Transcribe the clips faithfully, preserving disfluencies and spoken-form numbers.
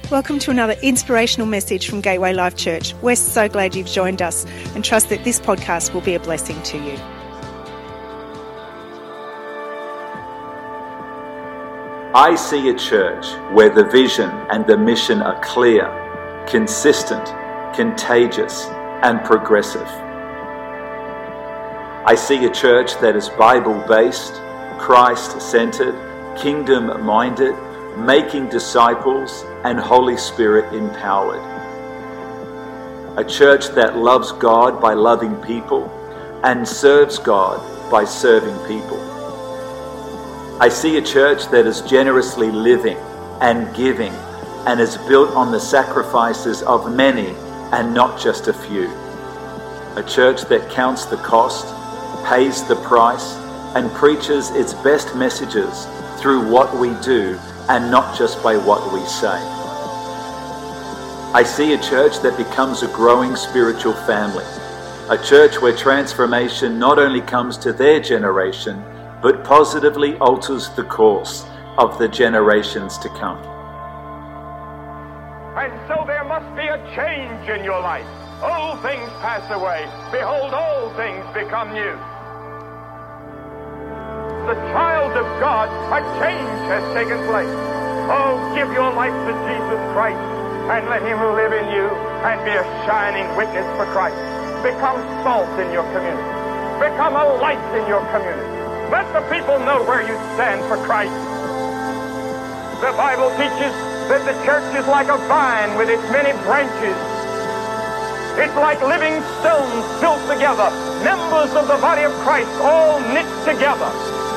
Welcome to another inspirational message from Gateway Life Church. We're so glad you've joined us and trust that this podcast will be a blessing to you. I see a church where the vision and the mission are clear, consistent, contagious, and progressive. I see a church that is Bible-based, Christ-centered, kingdom-minded, making disciples, and Holy Spirit empowered. A church that loves God by loving people and serves God by serving people. I see a church that is generously living and giving and is built on the sacrifices of many and not just a few. A church that counts the cost, pays the price, and preaches its best messages through what we do and not just by what we say. I see a church that becomes a growing spiritual family, a church where transformation not only comes to their generation, but positively alters the course of the generations to come. And so there must be a change in your life. Old things pass away. Behold, all things become new. The child of God, a change has taken place. Oh, give your life to Jesus Christ and let him live in you and be a shining witness for Christ. Become salt in your community. Become a light in your community. Let the people know where you stand for Christ. The Bible teaches that the church is like a vine with its many branches. It's like living stones built together, members of the body of Christ all knit together.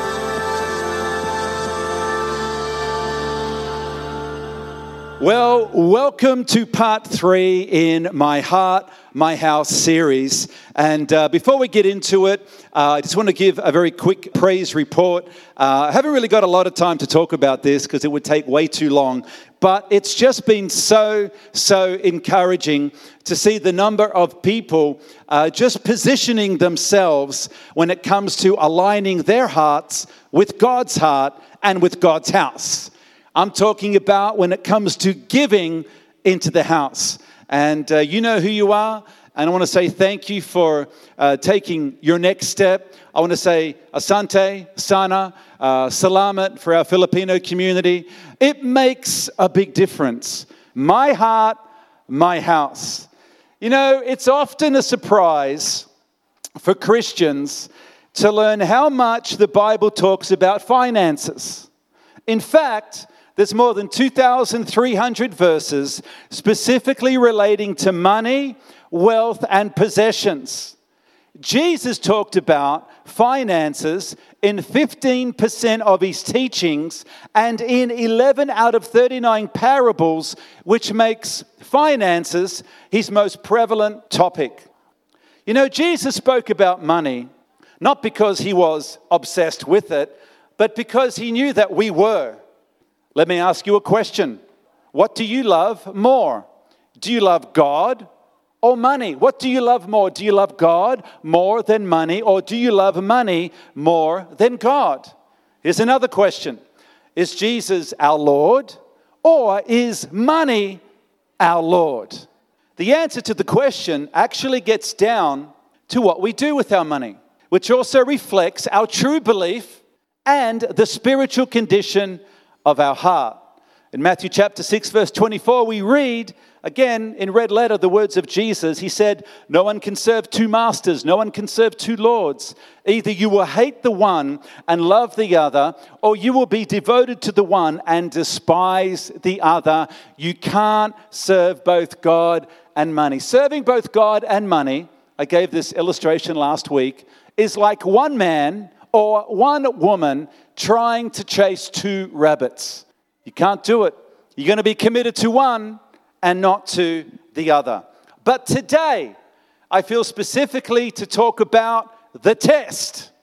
Well, welcome to part three in My Heart, My House series. And uh, before we get into it, uh, I just want to give a very quick praise report. Uh, I haven't really got a lot of time to talk about this because it would take way too long. But it's just been so, so encouraging to see the number of people uh, just positioning themselves when it comes to aligning their hearts with God's heart and with God's house. I'm talking about when it comes to giving into the house. And uh, you know who you are. And I want to say thank you for uh, taking your next step. I want to say asante, sana, uh, salamat for our Filipino community. It makes a big difference. My heart, my house. You know, it's often a surprise for Christians to learn how much the Bible talks about finances. In fact, there's more than two thousand three hundred verses specifically relating to money, wealth, and possessions. Jesus talked about finances in fifteen percent of his teachings and in eleven out of thirty-nine parables, which makes finances his most prevalent topic. You know, Jesus spoke about money not because he was obsessed with it, but because he knew that we were. Let me ask you a question. What do you love more? Do you love God or money? What do you love more? Do you love God more than money, or do you love money more than God? Here's another question. Is Jesus our Lord, or is money our Lord? The answer to the question actually gets down to what we do with our money, which also reflects our true belief and the spiritual condition of our heart. In Matthew chapter six, verse twenty-four, we read, again, in red letter, the words of Jesus. He said, no one can serve two masters. No one can serve two lords. Either you will hate the one and love the other, or you will be devoted to the one and despise the other. You can't serve both God and money. Serving both God and money, I gave this illustration last week, is like one man or one woman trying to chase two rabbits. You can't do it. You're going to be committed to one and not to the other. But today, I feel specifically to talk about the test.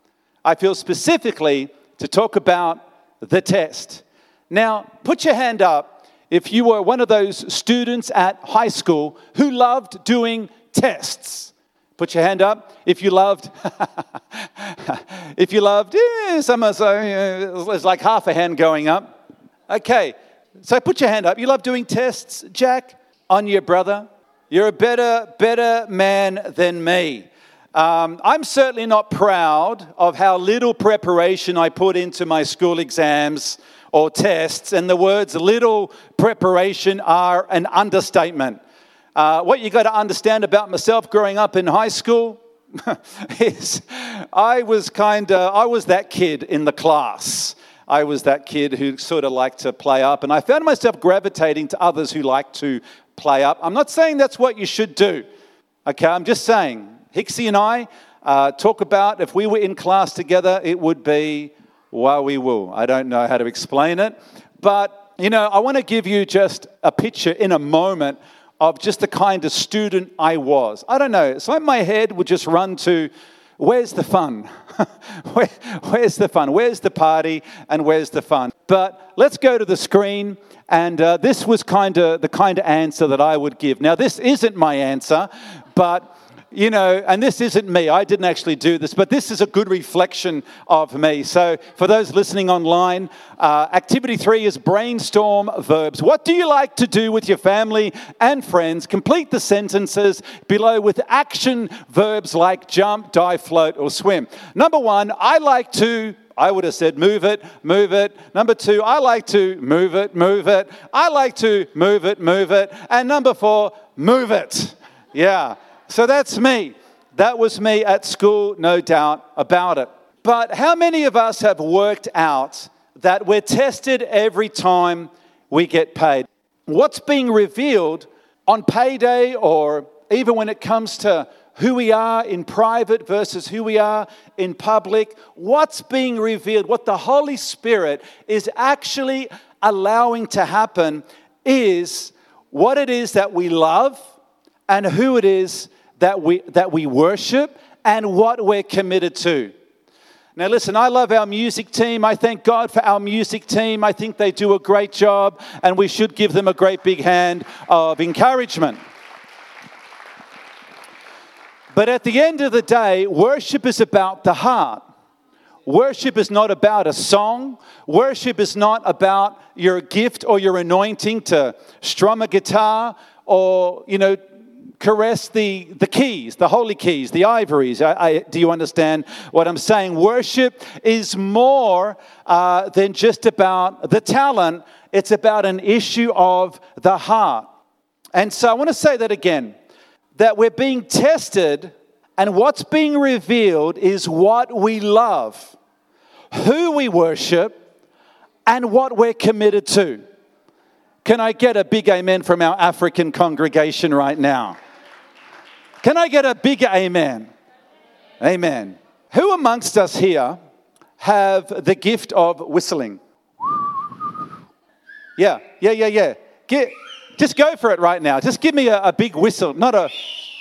I feel specifically to talk about the test. Now, put your hand up if you were one of those students at high school who loved doing tests. Put your hand up if you loved, if you loved, yeah, some, uh, there's like half a hand going up. Okay, So put your hand up. You love doing tests, Jack, on your brother? You're a better, better man than me. Um, I'm certainly not proud of how little preparation I put into my school exams or tests, and the words little preparation are an understatement. Uh, what you got to understand about myself growing up in high school is I was kind of, I was that kid in the class. I was that kid who sort of liked to play up, and I found myself gravitating to others who like to play up. I'm not saying that's what you should do. Okay, I'm just saying, Hixie and I uh, talk about if we were in class together, it would be wowie woo. I don't know how to explain it, but you know, I want to give you just a picture in a moment of just the kind of student I was. I don't know, it's like my head would just run to, where's the fun? Where, where's the fun? Where's the party and where's the fun? But let's go to the screen, and uh, this was kind of the kind of answer that I would give. Now, this isn't my answer, but you know, and this isn't me. I didn't actually do this, but this is a good reflection of me. So for those listening online, uh, activity three is brainstorm verbs. What do you like to do with your family and friends? Complete the sentences below with action verbs like jump, dive, float, or swim. Number one, I like to... I would have said move it, move it. Number two, I like to move it, move it. I like to move it, move it. And number four, move it. Yeah. So that's me. That was me at school, no doubt about it. But how many of us have worked out that we're tested every time we get paid? What's being revealed on payday, or even when it comes to who we are in private versus who we are in public, what's being revealed, what the Holy Spirit is actually allowing to happen is what it is that we love and who it is that we that we worship and what we're committed to. Now listen, I love our music team. I thank God for our music team. I think they do a great job, and we should give them a great big hand of encouragement. But at the end of the day, worship is about the heart. Worship is not about a song. Worship is not about your gift or your anointing to strum a guitar or, you know, caress the, the keys, the holy keys, the ivories. I, I, do you understand what I'm saying? Worship is more uh, than just about the talent. It's about an issue of the heart. And so I want to say that again, that we're being tested, and what's being revealed is what we love, who we worship, and what we're committed to. Can I get a big amen from our African congregation right now? Can I get a big amen? Amen. Who amongst us here have the gift of whistling? Yeah, yeah, yeah, yeah. Get, just go for it right now. Just give me a, a big whistle, not a...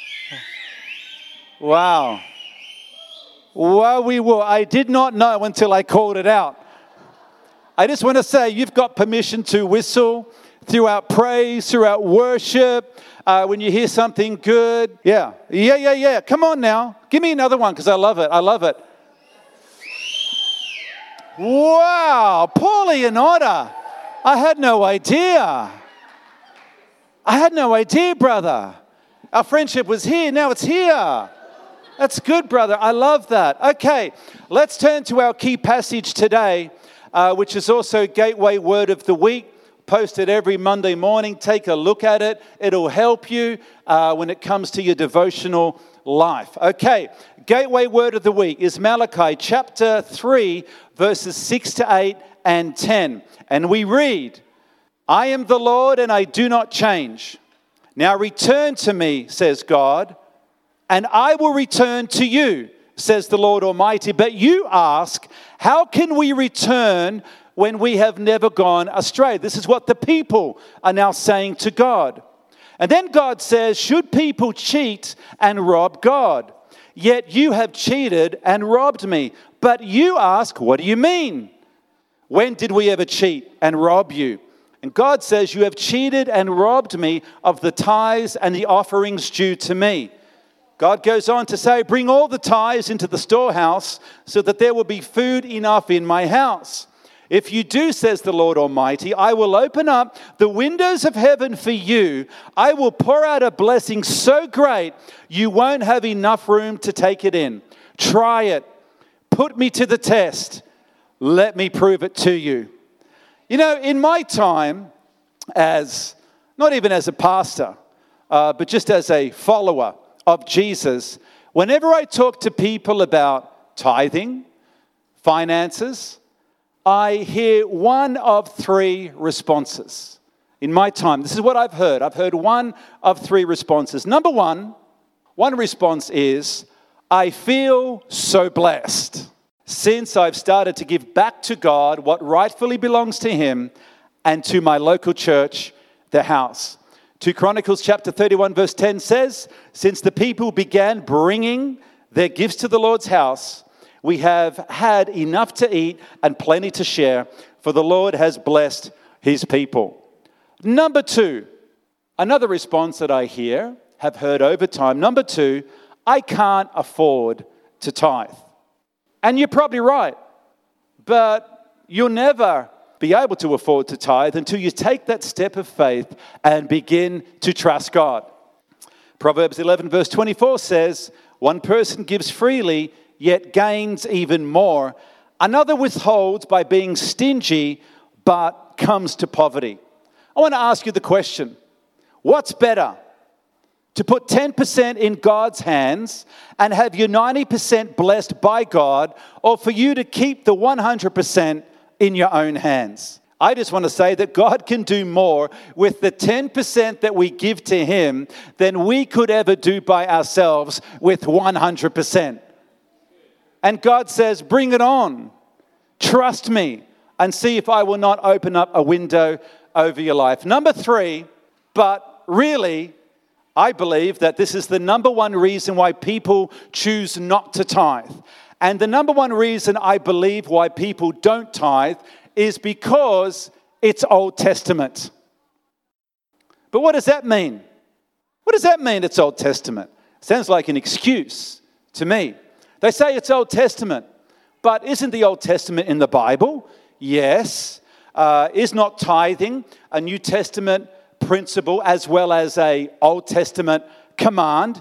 Wow. Wow, we were. I did not know until I called it out. I just want to say you've got permission to whistle throughout praise, throughout worship, uh, when you hear something good. Yeah, yeah, yeah, yeah. Come on now. Give me another one because I love it. I love it. Wow, Paulie and Otter. I had no idea. I had no idea, brother. Our friendship was here. Now it's here. That's good, brother. I love that. Okay, let's turn to our key passage today, uh, which is also Gateway Word of the Week. Posted every Monday morning. Take a look at it. It'll help you uh, when it comes to your devotional life. Okay, Gateway Word of the Week is Malachi chapter three, verses six to eight and ten. And we read, I am the Lord and I do not change. Now return to me, says God, and I will return to you, says the Lord Almighty. But you ask, how can we return when we have never gone astray? This is what the people are now saying to God. And then God says, should people cheat and rob God? Yet you have cheated and robbed me. But you ask, what do you mean? When did we ever cheat and rob you? And God says, you have cheated and robbed me of the tithes and the offerings due to me. God goes on to say, bring all the tithes into the storehouse so that there will be food enough in my house. If you do, says the Lord Almighty, I will open up the windows of heaven for you. I will pour out a blessing so great you won't have enough room to take it in. Try it. Put me to the test. Let me prove it to you. You know, in my time as, not even as a pastor, uh, but just as a follower of Jesus, whenever I talk to people about tithing, finances, I hear one of three responses. In my time, this is what I've heard. I've heard one of three responses. Number one, one response is, I feel so blessed since I've started to give back to God what rightfully belongs to Him and to my local church, the house. Second Chronicles chapter thirty-one verse ten says, since the people began bringing their gifts to the Lord's house, we have had enough to eat and plenty to share, for the Lord has blessed His people. Number two, another response that I hear, have heard over time. Number two, I can't afford to tithe. And you're probably right, but you'll never be able to afford to tithe until you take that step of faith and begin to trust God. Proverbs eleven verse twenty-four says, one person gives freely, yet gains even more. Another withholds by being stingy, but comes to poverty. I want to ask you the question, what's better? To put ten percent in God's hands and have your ninety percent blessed by God, or for you to keep the one hundred percent in your own hands? I just want to say that God can do more with the ten percent that we give to Him than we could ever do by ourselves with one hundred percent. And God says, bring it on. Trust me and see if I will not open up a window over your life. Number three, but really, I believe that this is the number one reason why people choose not to tithe. And the number one reason I believe why people don't tithe is because it's Old Testament. But what does that mean? What does that mean, it's Old Testament? Sounds like an excuse to me. They say it's Old Testament, but isn't the Old Testament in the Bible? Yes. Uh, is not tithing a New Testament principle as well as a Old Testament command?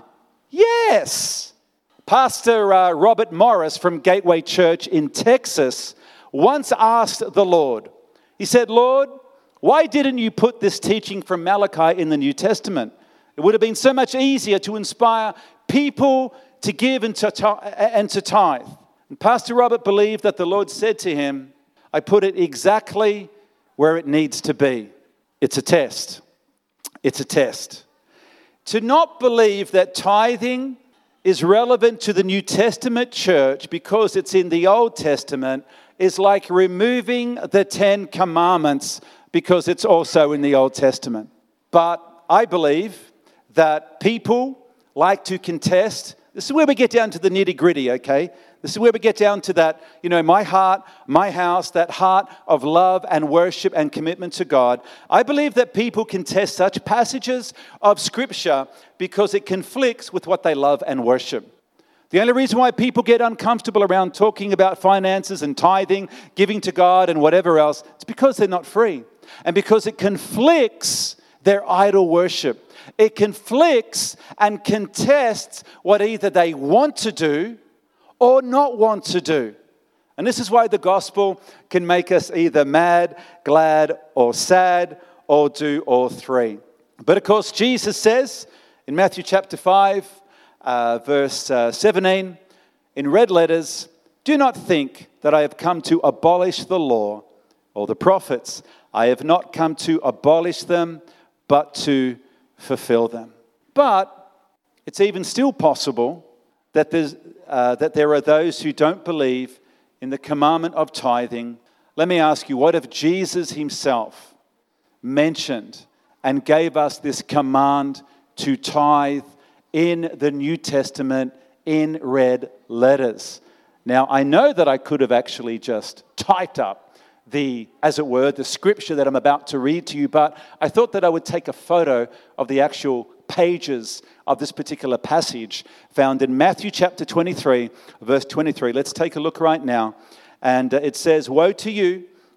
Yes. Pastor uh, Robert Morris from Gateway Church in Texas once asked the Lord, he said, Lord, why didn't you put this teaching from Malachi in the New Testament? It would have been so much easier to inspire people to give and to, and to tithe. And Pastor Robert believed that the Lord said to him, I put it exactly where it needs to be. It's a test. It's a test. To not believe that tithing is relevant to the New Testament church because it's in the Old Testament is like removing the Ten Commandments because it's also in the Old Testament. But I believe that people like to contest. This is where we get down to the nitty-gritty, okay? This is where we get down to that, you know, my heart, my house, that heart of love and worship and commitment to God. I believe that people contest such passages of Scripture because it conflicts with what they love and worship. The only reason why people get uncomfortable around talking about finances and tithing, giving to God and whatever else, it's because they're not free. And because it conflicts their idol worship. It conflicts and contests what either they want to do or not want to do. And this is why the gospel can make us either mad, glad, or sad, or do all three. But of course, Jesus says in Matthew chapter five, uh, verse uh, seventeen, in red letters, do not think that I have come to abolish the law or the prophets. I have not come to abolish them, but to fulfill them. But it's even still possible that there's uh, that there are those who don't believe in the commandment of tithing. Let me ask you, what if Jesus himself mentioned and gave us this command to tithe in the New Testament in red letters? Now, I know that I could have actually just typed up the, as it were, the scripture that I'm about to read to you, but I thought that I would take a photo of the actual pages of this particular passage found in Matthew chapter twenty-three, verse twenty-three. Let's take a look right now. And it says, woe to you,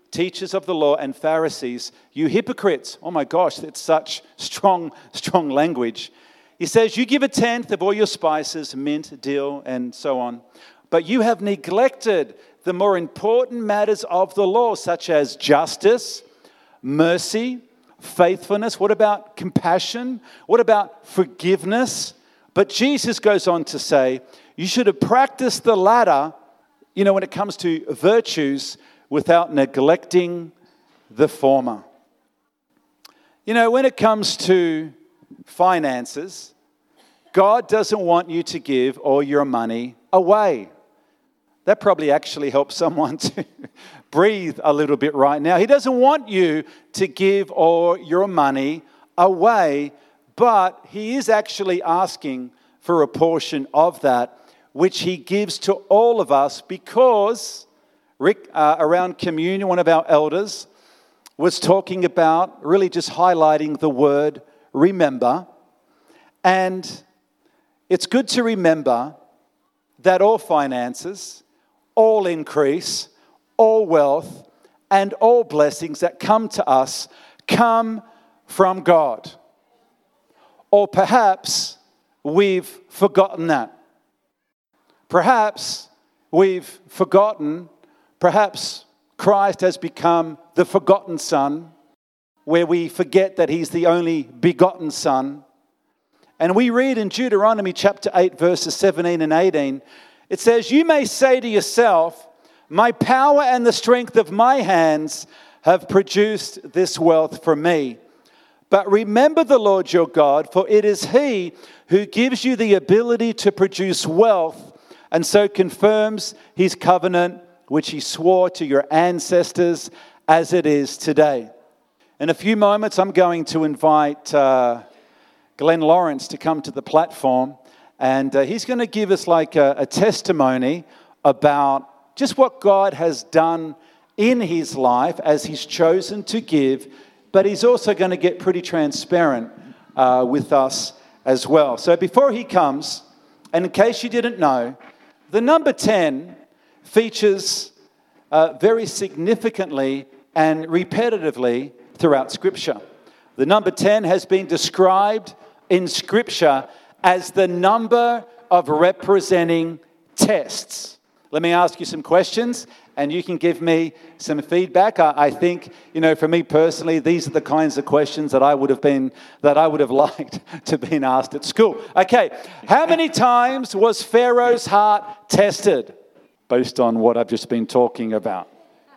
teachers of the law and Pharisees, you hypocrites. Oh my gosh, it's such strong, strong language. He says, you give a tenth of all your spices, mint, dill, and so on. But you have neglected the more important matters of the law, such as justice, mercy, faithfulness. What about compassion? What about forgiveness? But Jesus goes on to say, you should have practiced the latter, you know, when it comes to virtues, without neglecting the former. You know, when it comes to finances, God doesn't want you to give all your money away. That probably actually helps someone to breathe a little bit right now. He doesn't want you to give all your money away, but he is actually asking for a portion of that, which he gives to all of us, because Rick, uh, around communion, one of our elders was talking about really just highlighting the word remember. And it's good to remember that all finances, all increase, all wealth, and all blessings that come to us come from God. Or perhaps we've forgotten that. Perhaps we've forgotten, perhaps Christ has become the forgotten Son, where we forget that he's the only begotten Son. And we read in Deuteronomy chapter eight, verses seventeen and eighteen, it says, you may say to yourself, my power and the strength of my hands have produced this wealth for me. But remember the Lord your God, for it is he who gives you the ability to produce wealth, and so confirms his covenant, which he swore to your ancestors, as it is today. In a few moments, I'm going to invite uh, Glenn Lawrence to come to the platform, and uh, he's going to give us like a, a testimony about just what God has done in his life as he's chosen to give, but he's also going to get pretty transparent uh, with us as well. So before he comes, and in case you didn't know, the number ten features uh, very significantly and repetitively throughout Scripture. The number ten has been described in Scripture as the number of representing tests. Let me ask you some questions, and you can give me some feedback. I, I think, you know, for me personally, these are the kinds of questions that I would have been, that I would have liked to been asked at school. Okay, how many times was Pharaoh's heart tested? Based on what I've just been talking about.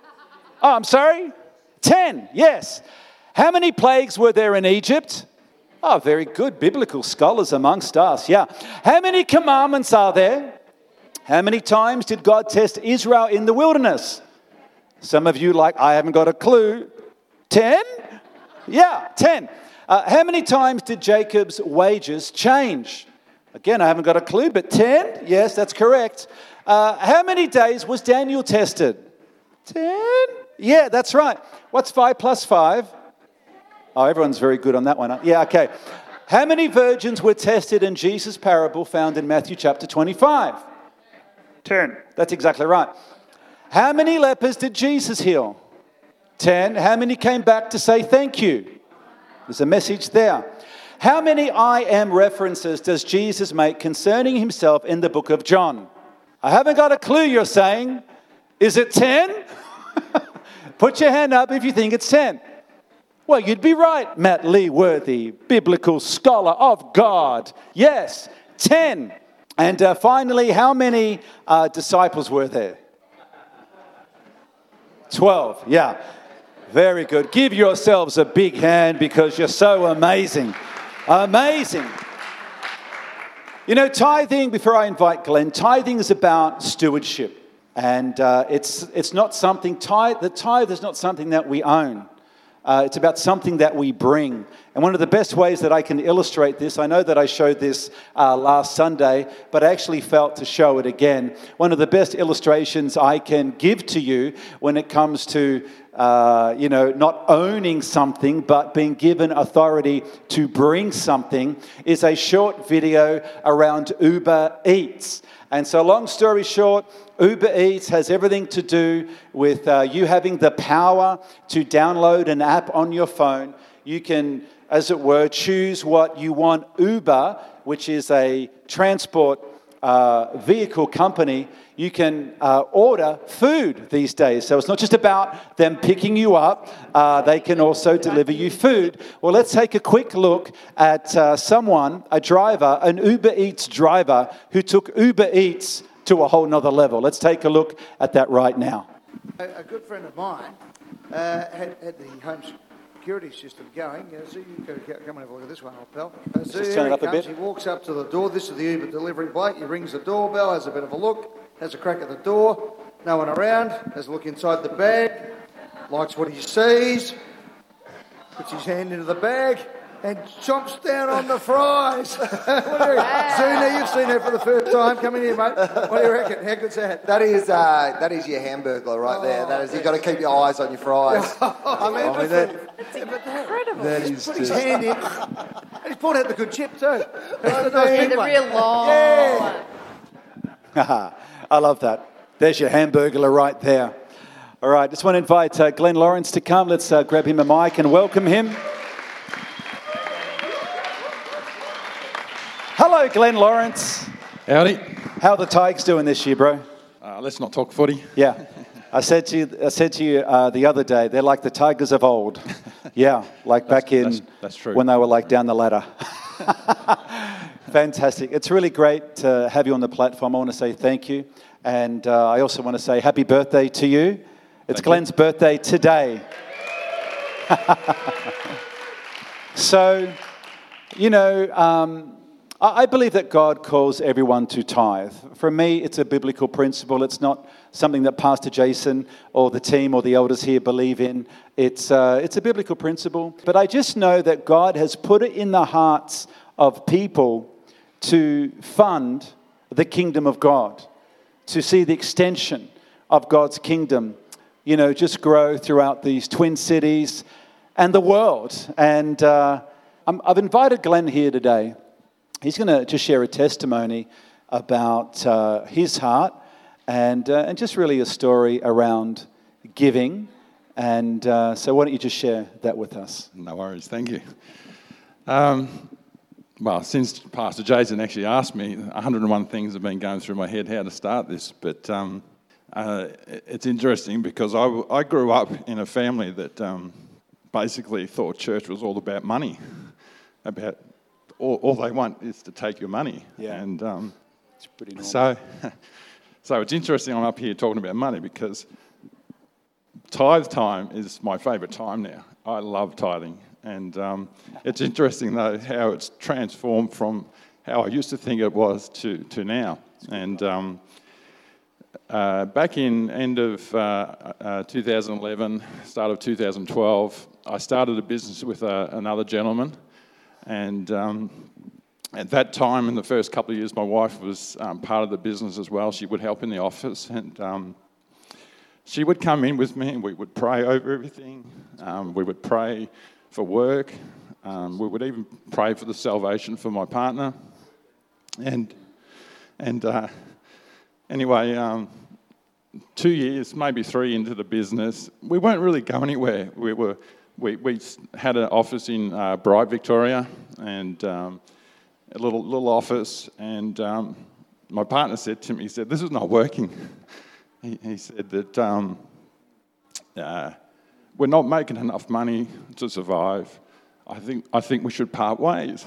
Oh, I'm sorry? Ten, yes. How many plagues were there in Egypt? Oh, very good. Biblical scholars amongst us, yeah. How many commandments are there? How many times did God test Israel in the wilderness? Some of you like, I haven't got a clue. Ten? Yeah, ten. Uh, how many times did Jacob's wages change? Again, I haven't got a clue, but ten? Yes, that's correct. Uh, how many days was Daniel tested? Ten? Yeah, that's right. What's five plus five? Oh, everyone's very good on that one. Huh? Yeah, okay. How many virgins were tested in Jesus' parable found in Matthew chapter twenty-five? Ten. That's exactly right. How many lepers did Jesus heal? Ten. How many came back to say thank you? There's a message there. How many I am references does Jesus make concerning himself in the book of John? I haven't got a clue, you're saying. Is it ten? Put your hand up if you think it's ten. Well, you'd be right, Matt Lee Worthy, biblical scholar of God. Yes, ten. And uh, finally, how many uh, disciples were there? Twelve, yeah. Very good. Give yourselves a big hand because you're so amazing. Amazing. You know, tithing, before I invite Glenn, tithing is about stewardship. And uh, it's it's not something, tithe, the tithe is not something that we own. Uh, it's about something that we bring. And one of the best ways that I can illustrate this, I know that I showed this uh, last Sunday, but I actually felt to show it again. One of the best illustrations I can give to you when it comes to uh, you know, not owning something, but being given authority to bring something, is a short video around Uber Eats. And so long story short, Uber Eats has everything to do with uh, you having the power to download an app on your phone. You can, as it were, choose what you want. Uber, which is a transport uh, vehicle company, you can uh, order food these days. So it's not just about them picking you up. Uh, they can also deliver you food. Well, let's take a quick look at uh, someone, a driver, an Uber Eats driver who took Uber Eats to a whole nother level. Let's take a look at that right now. A, a good friend of mine uh, had, had the home security system going. Uh, so you can come and have a look at this one, old pal. Uh, so Just here turn it he up a comes. bit. He walks up to the door. This is the Uber delivery bloke. He rings the doorbell, has a bit of a look, has a crack at the door. No one around. Has a look inside the bag. Likes what he sees. Puts his hand into the bag and chomps down on the fries. What do you reckon? Zuna, you've seen that for the first time. Come in here, mate. What do you reckon? How good's that? That is uh, that is your hamburger right there. That is, you've got to keep your eyes on your fries. I mean, I mean, that, that's incredible. that He's is put his just- hand in and he's pulled out the good chip too. That's the I nice mean, big The one. real long Yeah. one. I love that. There's your hamburger right there. All right, just want to invite uh, Glenn Lawrence to come. Let's uh, grab him a mic and welcome him. Hello, Glenn Lawrence. Howdy. How are the Tigers doing this year, bro? Uh, let's not talk footy. Yeah. I said to you, I said to you uh, the other day, they're like the Tigers of old. Yeah, like back in that's- that's true. when they were like down the ladder. Fantastic. It's really great to have you on the platform. I want to say thank you. And uh, I also want to say happy birthday to you. It's Thank Glenn's you. birthday today. So, you know, um, I I believe that God calls everyone to tithe. For me, it's a biblical principle. It's not something that Pastor Jason or the team or the elders here believe in. It's, uh, it's a biblical principle. But I just know that God has put it in the hearts of people to fund the kingdom of God, to see the extension of God's kingdom, you know, just grow throughout these Twin Cities and the world. And uh, I'm, I've invited Glenn here today. He's going to just share a testimony about uh, his heart and uh, and just really a story around giving. And uh, so why don't you just share that with us? No worries, thank you. Um, well, since Pastor Jason actually asked me, one hundred and one things have been going through my head how to start this, but um, uh, it's interesting because I, I grew up in a family that um, basically thought church was all about money, about all, all they want is to take your money. Yeah. And um, It's pretty normal. so, so it's interesting I'm up here talking about money because tithe time is my favourite time now. I love tithing. And um, it's interesting, though, how it's transformed from how I used to think it was to, to now. And um, uh, back in end of uh, uh, two thousand eleven, start of two thousand twelve, I started a business with uh, another gentleman. And um, at that time, in the first couple of years, my wife was um, part of the business as well. She would help in the office. And um, she would come in with me and we would pray over everything. Um, we would pray for work. Um, we would even pray for the salvation for my partner. And and uh, anyway, um, two years, maybe three into the business, we weren't really going anywhere. We were we we had an office in uh, Bright, Victoria, and um, a little little office. And um, my partner said to me, he said, "This is not working." He, he said that um, uh, we're not making enough money to survive. I think I think we should part ways.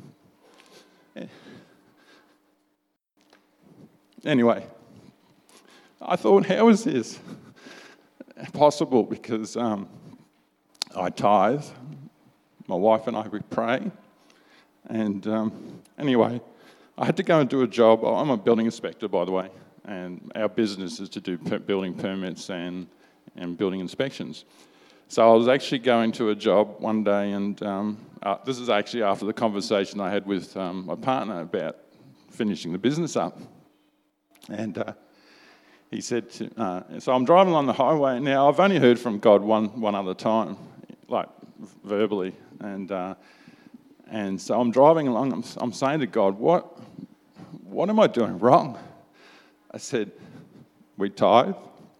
Anyway, I thought, how is this possible? Because um, I tithe, my wife and I, we pray. And um, anyway, I had to go and do a job. I'm a building inspector, by the way, and our business is to do per- building permits and, and building inspections. So I was actually going to a job one day, and um, uh, this is actually after the conversation I had with um, my partner about finishing the business up. And uh, he said, to, uh, so I'm driving along the highway. Now, I've only heard from God one, one other time, like verbally. And uh, and so I'm driving along, I'm, I'm saying to God, what, what am I doing wrong? I said, we tithe.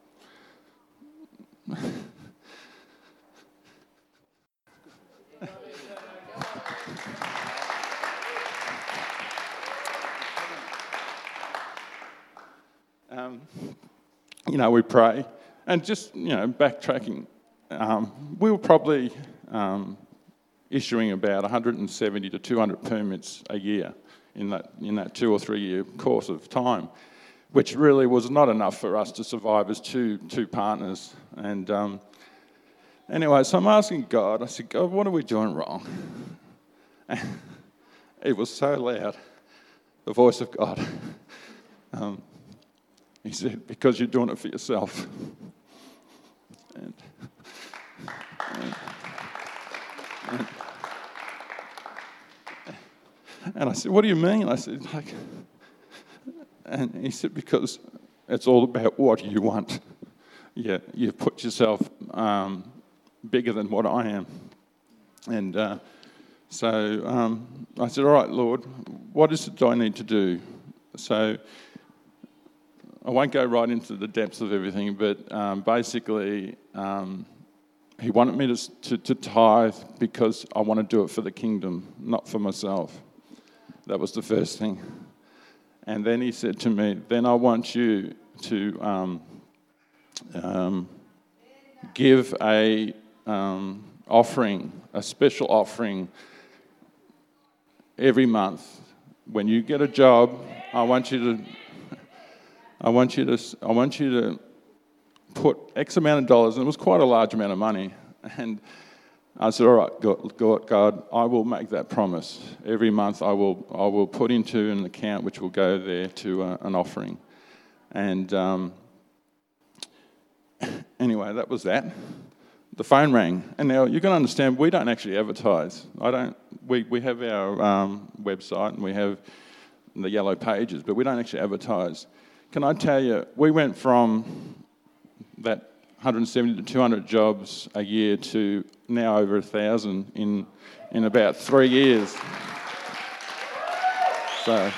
Um, you know, we pray, and just, you know, backtracking, um, we were probably um, issuing about one hundred seventy to two hundred permits a year in that in that two or three year course of time, which really was not enough for us to survive as two two partners. And um, anyway, so I'm asking God, I said, God, what are we doing wrong? And it was so loud, the voice of God. Um, He said, because you're doing it for yourself. And, and, and, and I said, what do you mean? I said, like, and he said, because it's all about what you want. Yeah, you've put yourself um, bigger than what I am. And uh, so um, I said, all right, Lord, what is it do I need to do? So I won't go right into the depths of everything, but um, basically um, he wanted me to, to, to tithe because I want to do it for the kingdom, not for myself. That was the first thing. And then he said to me, then I want you to um, um, give a um, offering, a special offering every month. When you get a job, I want you to I want you to I want you to put X amount of dollars, and it was quite a large amount of money. And I said, all right, God, God, I will make that promise. Every month I will I will put into an account which will go there to uh, an offering. And um, anyway, that was that. The phone rang. And now you can understand, we don't actually advertise. I don't. We, we have our um, website and we have the yellow pages, but we don't actually advertise. Can I tell you, we went from that one hundred seventy to two hundred jobs a year to now over one thousand in in about three years. So,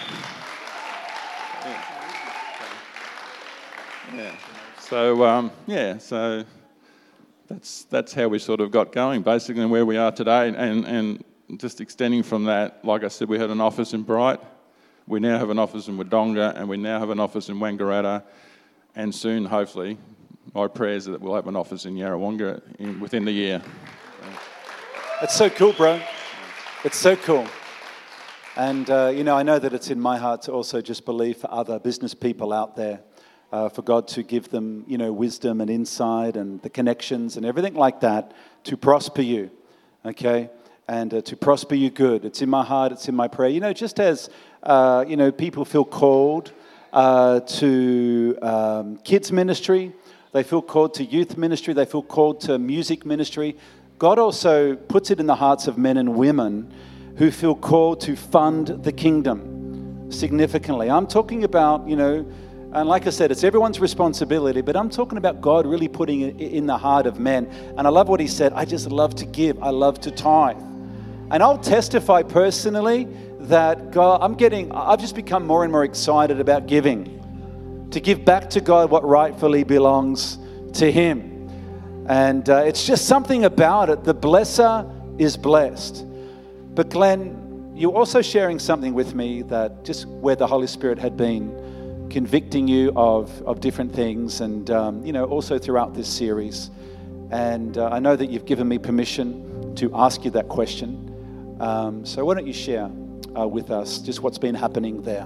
yeah. So, um, yeah, so that's that's how we sort of got going, basically, and where we are today. And, and just extending from that, like I said, we had an office in Bright. We now have an office in Wodonga, and we now have an office in Wangaratta, and soon, hopefully, my prayer is that we'll have an office in Yarrawonga in, within the year. It's so cool, bro. It's so cool. And, uh, you know, I know that it's in my heart to also just believe for other business people out there, uh, for God to give them, you know, wisdom and insight and the connections and everything like that to prosper you, okay? And uh, to prosper you good. It's in my heart, it's in my prayer. You know, just as, uh, you know, people feel called uh, to um, kids ministry, they feel called to youth ministry, they feel called to music ministry, God also puts it in the hearts of men and women who feel called to fund the kingdom significantly. I'm talking about, you know, and like I said, it's everyone's responsibility, but I'm talking about God really putting it in the heart of men. And I love what he said, I just love to give, I love to tithe. And I'll testify personally that God, I'm getting, I've just become more and more excited about giving, to give back to God what rightfully belongs to him. And uh, it's just something about it. The blesser is blessed. But Glenn, you're also sharing something with me that just where the Holy Spirit had been convicting you of, of different things, and um, you know, also throughout this series. And uh, I know that you've given me permission to ask you that question. Um, so why don't you share uh, with us just what's been happening there?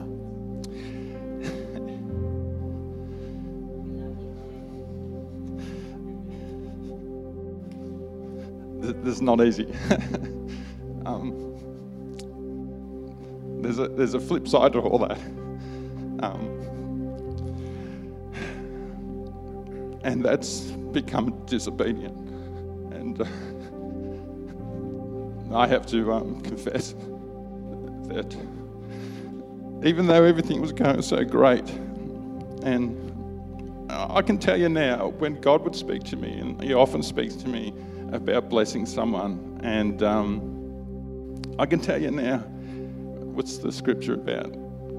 This is not easy. um, there's a there's a flip side to all that, um, and that's become disobedient. And uh, I have to um, confess that even though everything was going so great, and I can tell you now, when God would speak to me, and he often speaks to me about blessing someone, and um, I can tell you now, what's the scripture about?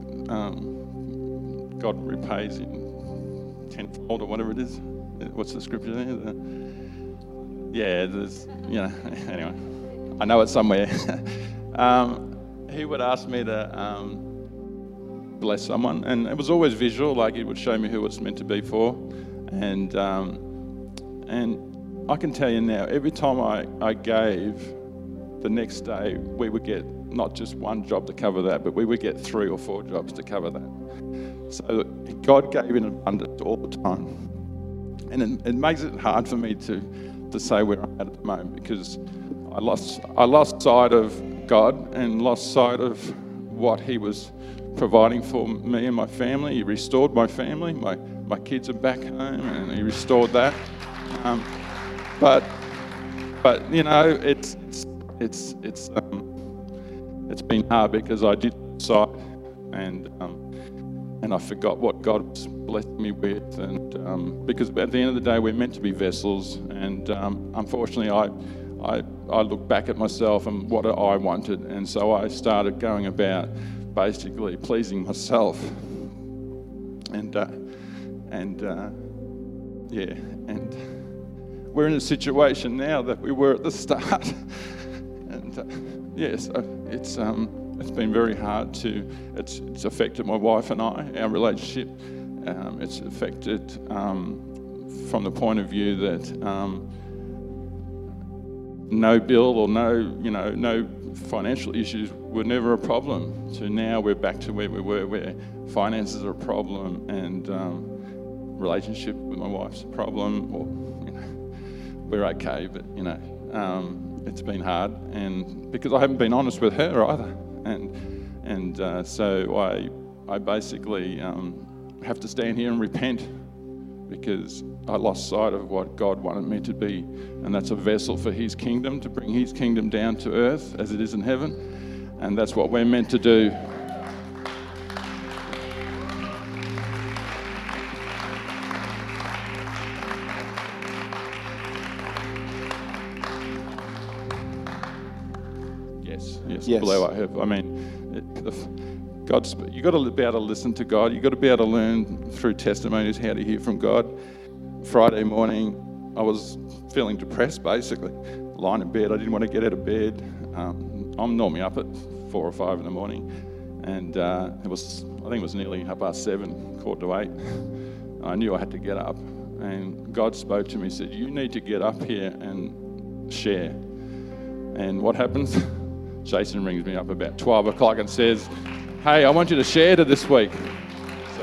Um, God repays in tenfold or whatever it is. What's the scripture there? The, yeah, there's, you know, anyway, I know it's somewhere. um, he would ask me to um, bless someone, and it was always visual, like he would show me who it's meant to be for. And um, and I can tell you now, every time I, I gave, the next day we would get not just one job to cover that, but we would get three or four jobs to cover that. So God gave in abundance all the time. And it, it makes it hard for me to, to say where I'm at at the moment, because I lost I lost sight of God and lost sight of what he was providing for me and my family. He restored my family. My, my kids are back home, and he restored that. Um, but but you know, it's it's it's it's um, it's been hard because I did sight, and um, and I forgot what God was blessing me with, and um, because at the end of the day we're meant to be vessels, and um, unfortunately I. I, I look back at myself and what I wanted, and so I started going about basically pleasing myself, and uh, and uh, yeah, and we're in a situation now that we were at the start, and uh, yes, yeah, so it's um it's been very hard to it's it's affected my wife and I, our relationship. Um, it's affected um, from the point of view that. Um, No bill or no, you know, no financial issues were never a problem. So now we're back to where we were, where finances are a problem, and um, relationship with my wife's a problem. Or, you know, we're okay, but you know, um, it's been hard, and because I haven't been honest with her either, and and uh, so I I basically um, have to stand here and repent because I lost sight of what God wanted me to be, and that's a vessel for his kingdom, to bring his kingdom down to earth as it is in heaven, and that's what we're meant to do. Yes, yes, yes. Blue, I have. I mean, it, the, God's, you've got to be able to listen to God. You've got to be able to learn through testimonies how to hear from God. Friday morning, I was feeling depressed, basically. Lying in bed, I didn't want to get out of bed. Um, I'm normally up at four or five in the morning, and uh, it was, I think it was nearly half past seven, quarter to eight. I knew I had to get up, and God spoke to me, said, "You need to get up here and share." And what happens? Jason rings me up about twelve o'clock and says, "Hey, I want you to share to this week." So,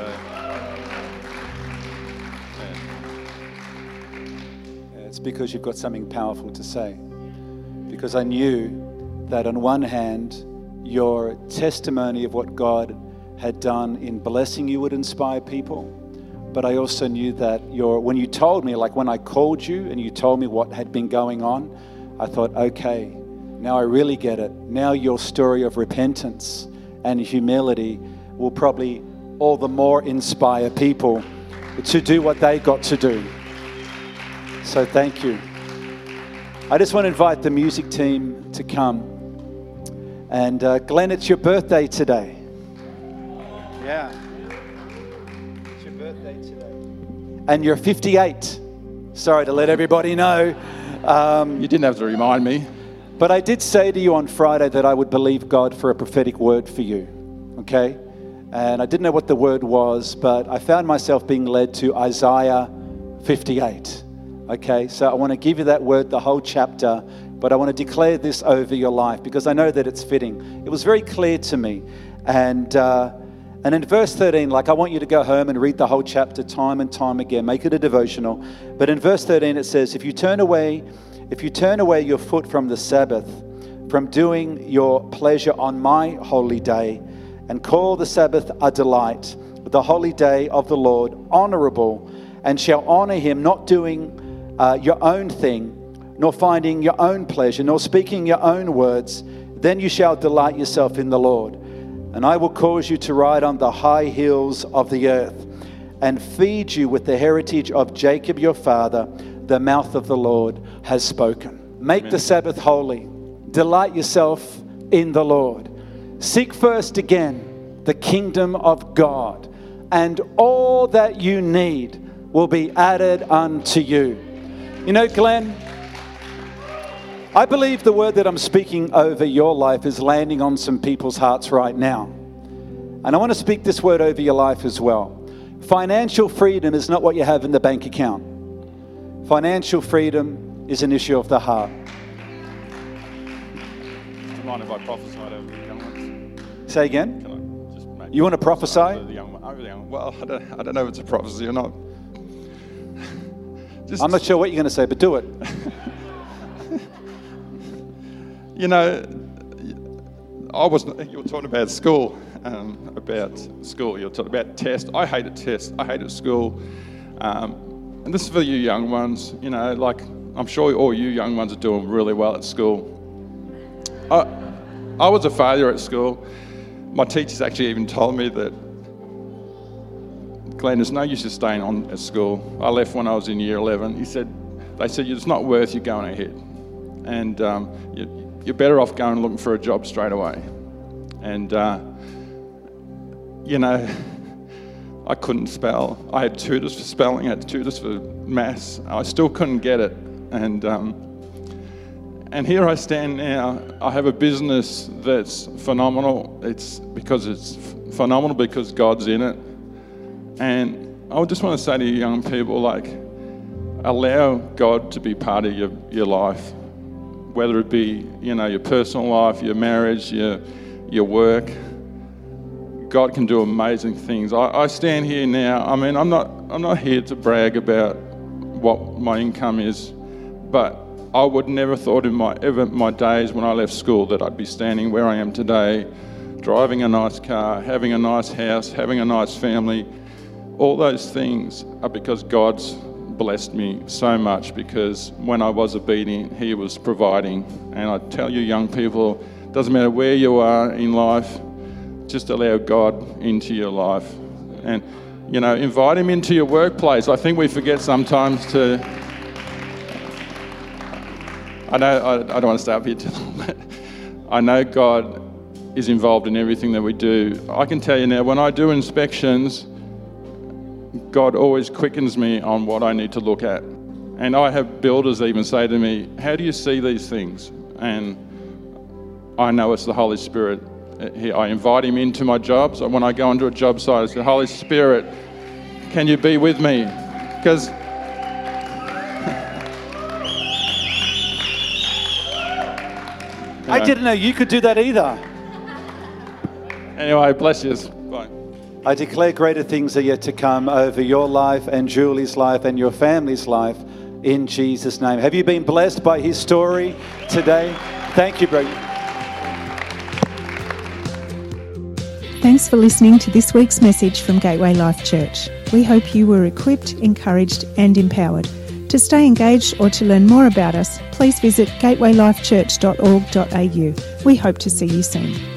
yeah, it's because you've got something powerful to say. Because I knew that on one hand, your testimony of what God had done in blessing you would inspire people. But I also knew that your, when you told me, like when I called you and you told me what had been going on, I thought, okay, now I really get it. Now your story of repentance and humility will probably all the more inspire people to do what they got to do. So thank you. I just want to invite the music team to come. And uh, Glenn, it's your birthday today. Yeah. It's your birthday today. And you're fifty-eight. Sorry to let everybody know. Um, you didn't have to remind me. But I did say to you on Friday that I would believe God for a prophetic word for you, okay? And I didn't know what the word was, but I found myself being led to Isaiah fifty-eight, okay? So I want to give you that word, the whole chapter, but I want to declare this over your life because I know that it's fitting. It was very clear to me. And uh, and in verse thirteen, like I want you to go home and read the whole chapter time and time again, make it a devotional. But in verse thirteen it says, if you turn away If you turn away your foot from the Sabbath, from doing your pleasure on my holy day, and call the Sabbath a delight, the holy day of the Lord honorable, and shall honor him, not doing uh, your own thing, nor finding your own pleasure, nor speaking your own words, then you shall delight yourself in the Lord. And I will cause you to ride on the high hills of the earth, and feed you with the heritage of Jacob your father. The mouth of the Lord has spoken. Make Amen. The Sabbath holy. Delight yourself in the Lord. Seek first again the kingdom of God, and all that you need will be added unto you. You know, Glenn, I believe the word that I'm speaking over your life is landing on some people's hearts right now. And I want to speak this word over your life as well. Financial freedom is not what you have in the bank account. Financial freedom is an issue of the heart. Do you mind if I prophesy over the young ones? Say again? Can I just make You want to prophesy? Over the young one, over the young one. Well, I don't, I don't know if it's a prophecy or not. Just, I'm not sure what you're going to say, but do it. You know, I was. You were talking about school, um, about school. You were talking about tests. I hated tests. I hated school. Um, and this is for you young ones. You know, like I'm sure all you young ones are doing really well at school. I, I was a failure at school. My teachers actually even told me that, Glenn, there's no use of staying on at school. I left when I was in year eleven. He said, they said, it's not worth you going ahead. And um, you, you're better off going and looking for a job straight away. And, uh, you know, I couldn't spell. I had tutors for spelling, I had tutors for maths. I still couldn't get it. And um, and here I stand now. I have a business that's phenomenal. It's because it's f- phenomenal because God's in it. And I just want to say to you young people, like, allow God to be part of your, your life, whether it be, you know, your personal life, your marriage, your your work. God can do amazing things. I, I stand here now. I mean, I'm not I'm not here to brag about what my income is, but I would never thought in my ever my days when I left school that I'd be standing where I am today, driving a nice car, having a nice house, having a nice family. All those things are because God's blessed me so much, because when I was obedient, He was providing. And I tell you young people, doesn't matter where you are in life, just allow God into your life. And, you know, invite Him into your workplace. I think we forget sometimes to... I know, I, I don't want to stay up here too long, but I know God is involved in everything that we do. I can tell you now, when I do inspections, God always quickens me on what I need to look at. And I have builders even say to me, how do you see these things? And I know it's the Holy Spirit. I invite Him into my jobs. When I go into a job site, I say, Holy Spirit, can you be with me? Because I didn't know you could do that either. Anyway, bless you. Bye. I declare greater things are yet to come over your life and Julie's life and your family's life in Jesus' name. Have you been blessed by his story today? Thank you, bro. Thanks for listening to this week's message from Gateway Life Church. We hope you were equipped, encouraged and empowered. To stay engaged or to learn more about us, please visit gateway life church dot org dot a u. We hope to see you soon.